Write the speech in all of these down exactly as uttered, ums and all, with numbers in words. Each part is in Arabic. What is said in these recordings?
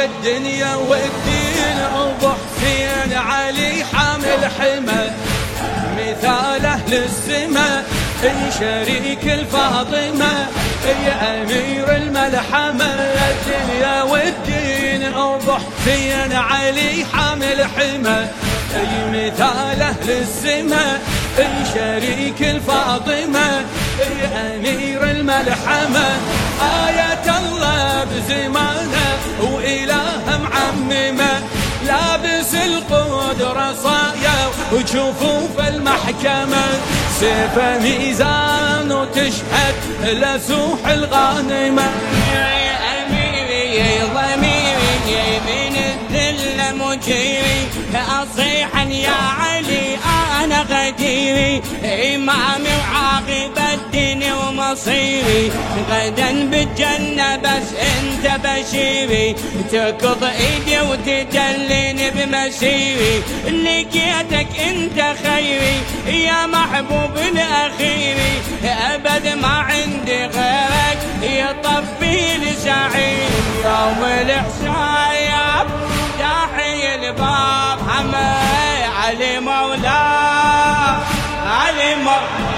الدنيا والدين أبو حسين علي حامل حمى مثاله للسما شريك الفاطمة يا أمير الملحمة الدنيا والدين أبو حسين علي حامل حمى مثاله للسما شريك الفاطمة يا أمير الملحمة آية الله بزمانه وإله معممه لابس القدرة صايا وجفوف المحكمة سيف ميزان وتشهد لسوح الغانمة يا أميري يا ضميري من الذل مجيري أصيحا يا علي أنا غديري إمامي وعاقب الدين ومصيري غدا بالجنة بس انت بشيري تقض ايدي وتدليني بمسيري لقيتك انت خيري يا محبوب الاخيري ابد ما عندي غيرك يطفي لي سعيد يوم الحساب داحي الباب حماي علي مولاه علي مولاه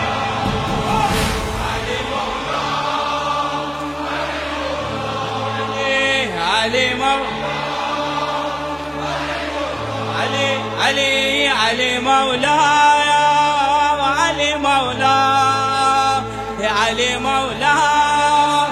علي علي علي علي مولاي علي مولاي علي مولاي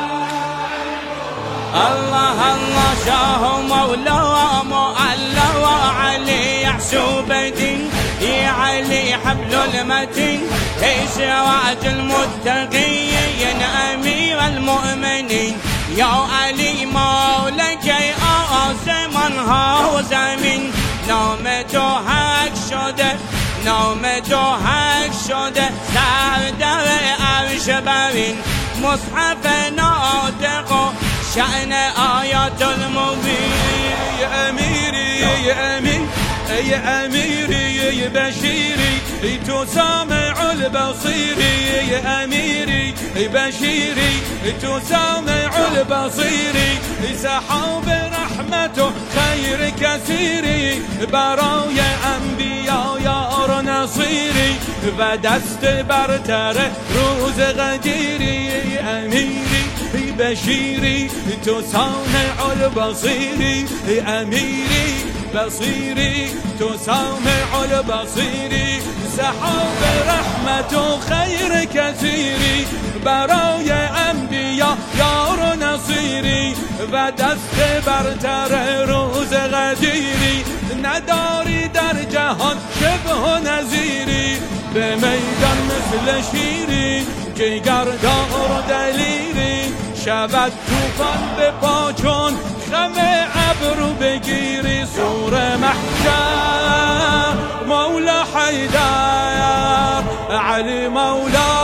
الله الله شاه مولاه مؤله وعلي يحسوب دين يا علي حبل المتين سراج المتقين امير المؤمنين يا علي مولاك ای آسمان ها و زمین نام تو حق شده نام تو حق شده سر در عرش برین مصحف ناطق و شأن آیات المبین يا أميري يا أمين يا أميري يا بشيري تسامع البصيري يا أميري بشيري تسامع البصيري سحاب رحمته خير كثيري برايا أنبياء يا نصيري بدست برتر روز غديري يا أميري بشيري تسامع البصيري يا أميري بصيري تسامع البصيري سحاب رحمة خير كثيري برايا أنبياء يار نصيري ودست برتر روز غديري نداری در جهان شبه نظیری به میدان مثل شیری جگر دار دلیری شود توفان به پاچون خم ابرو بگیری سور محشر مولا حیدر علی مولا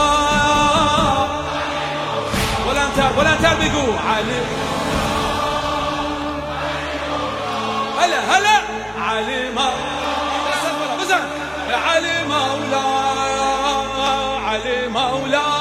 بلندتر بلندتر بگو علی هلا هلا علی مولا بزن علی مولا علی مولا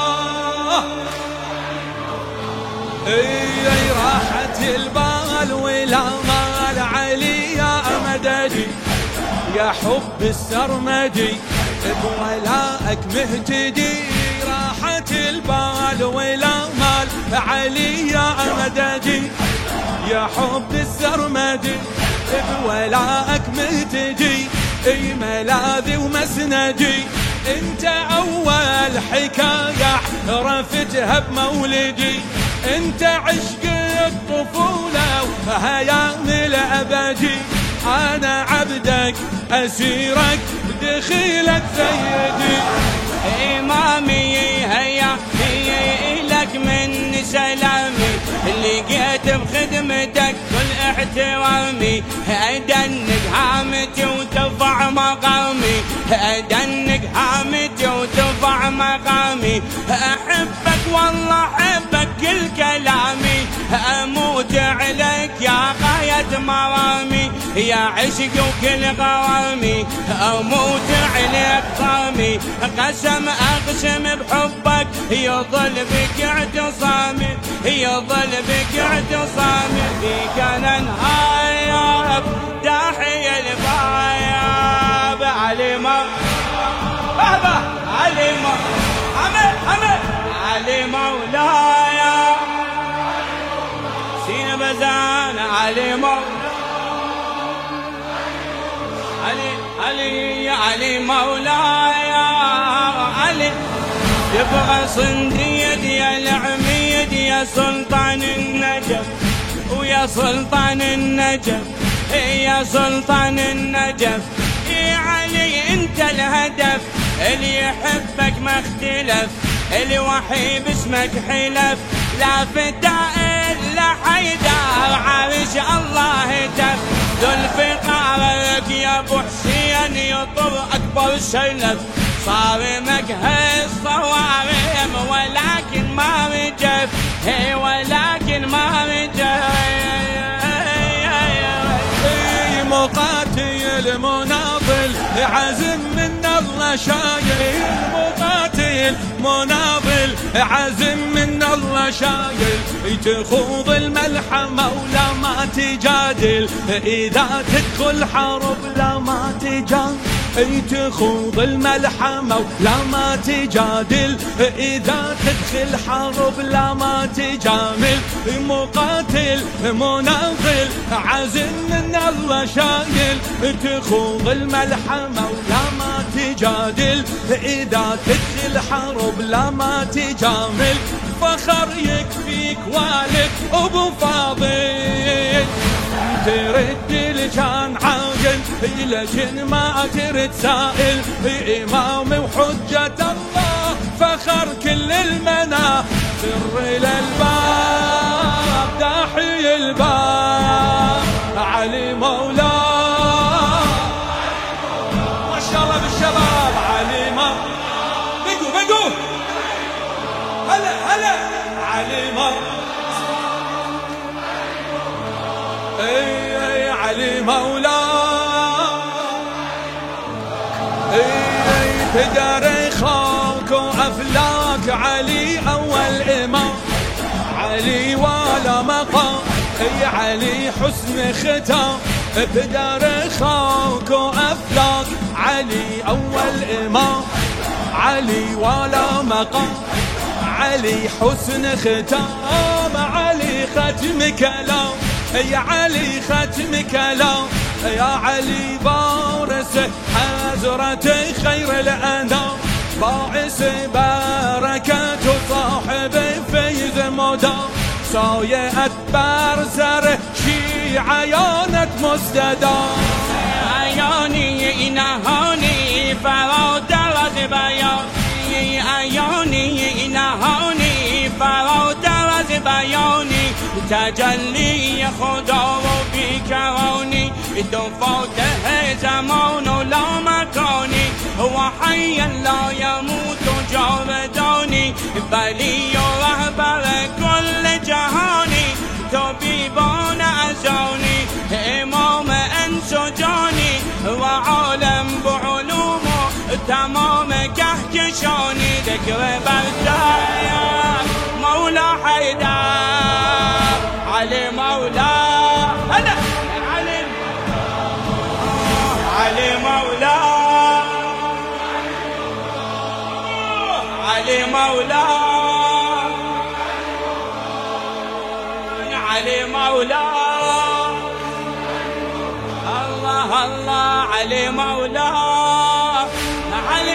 اي راحت البال ولا مال علي يا مددي يا حب السرمدي بولائك مهتدي راحت البال ولا مال علي يا مددي يا حب السرمدي بولائك مهتدي اي ملاذي ومسندي انت اول حكاية عرفتها بمولدي انت عشق الطفولة وهيام الابدي انا عبدك اسيرك دخيلك سيدي امامي هيا هي لك من سلامي لقيت بخدمتك كل احترامي ادنك هامتي وترفع مقامي ادنك هامتي وترفع مقامي احبك والله احبك كل كلامي اموت عليك يا غاية مرامي يا عشق وكل غرامي اموت عليك صامي قسم اقسم بحبك يظل بك اعتصامي يظل بك اعتصامي فيك انا انهار الباب داحي الباب علي مو بابا علي مو حمد حمد علي مولاي سين بزان علي مولاي علي علي علي مولاي علي يبغى صنديد يا العميد يا سلطان النجف ويا سلطان النجف يا سلطان النجف يا علي انت الهدف اللي يحبك ما اختلف الوحي باسمك حلف لا فداء الا حيدر عرش الله هتف ذو الفقارك يا ابو حسين يطر اكبر شلف صارمك هالصوارم ولكن ما رجف هي ولكن ما رجف مقاتل مناضل عزم من الله شايل مقاتل مناضل عزم من الله شايل تخوض الملحمة ولا ما تجادل إذا تدخل حرب لا ما تجادل تخوض الملحمة ولا ما تجادل إذا تدخل حرب لا ما تجامل مقاتل مناضل عزم من الله شايل تخوض الملحمة ولا ما تجادل إذا تدخل حرب لا ما تجامل فخر يكفيك والد أبو فاضل ترد الجان عاقل لجن ما ترد سائل إمام وحجة الله فخر كل المنا سر للباب داحي الباب علي مولاه ما شاء الله بالشباب علي ما بقوا بقوا هلا هلا علي ما اي اي علي مولاه اي اي تدري خاك وافلاك علي اول امام علي ولا مقام اي علي حسن ختام تدري خاك وافلاك علي اول امام علي ولا مقام علي حسن ختام علي ختم كلام يا علي ختم كلام يا علي بارس حزرة خير الأنام باعث بركة صاحب فيض مدام سايئة برزر شي عيانة مستدام عياني نهاني فرادرت بياني عياني نهاني فرادرت بياني تجلي خدا وبكراني دفاته زمان لا مكاني هو حي لا يموت جاوداني بلي رهبر كل جهاني طبيبان أزاني إمام أنسجاني وعالم بعلومه تمام كهكشاني ذكر بردايا مولا حيدر علي مولا هلا علي علي مولا علي مولا علي مولا الله الله علي مولا علي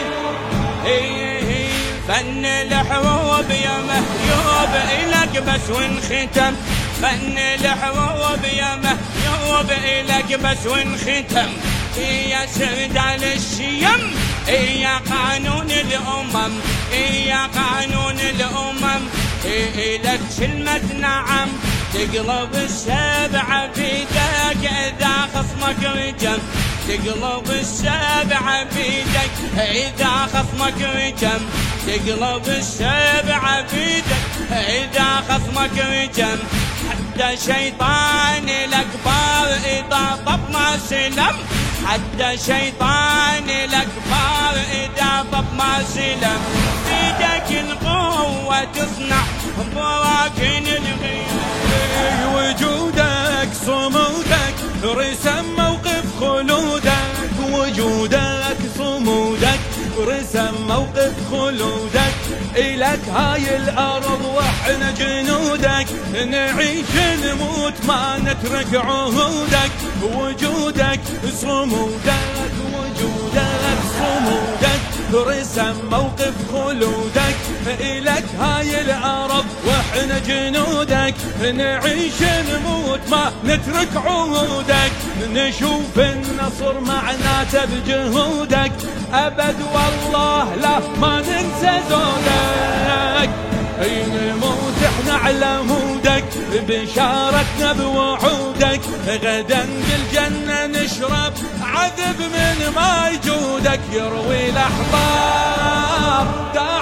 فن الحروب يا مهيوب إلك بس وانختم فن الحروب يا مهيوب إلك بس وانختم يا سردال الشيم يا قانون الأمم يا قانون الأمم إلك كلمة نعم تقلب السبع بيدك إذا خصمك رجم تقلب السبع بيدك إذا خصمك رجم تقلب السبع بيدك إذا خصمك رجم حتى شيطان الأكبر إذا طب ما سلم حتى شيطان الأكبر إذا طب ما سلم بيدك القوة تصنع براكن الغير وجودك صمودك رسم موقف خلودك وجودك صمودك، رسم موقف خلودك، إلك هاي الأرض وإحنا جنودك، نعيش نموت ما نترك عهودك، وجودك صمودك وجودك صمودك، رسم موقف خلودك، إلك هاي الأرض وإحنا جنودك، نعيش نموت ما نترك عهودك، نشوف النصر معناته بجهودك، أبد والله لا ما ننسى زودك، نموت احنا على مودك، بشارتنا بوعودك، غدا بالجنة نشرب عذب من ما يجودك، يروي الأحباب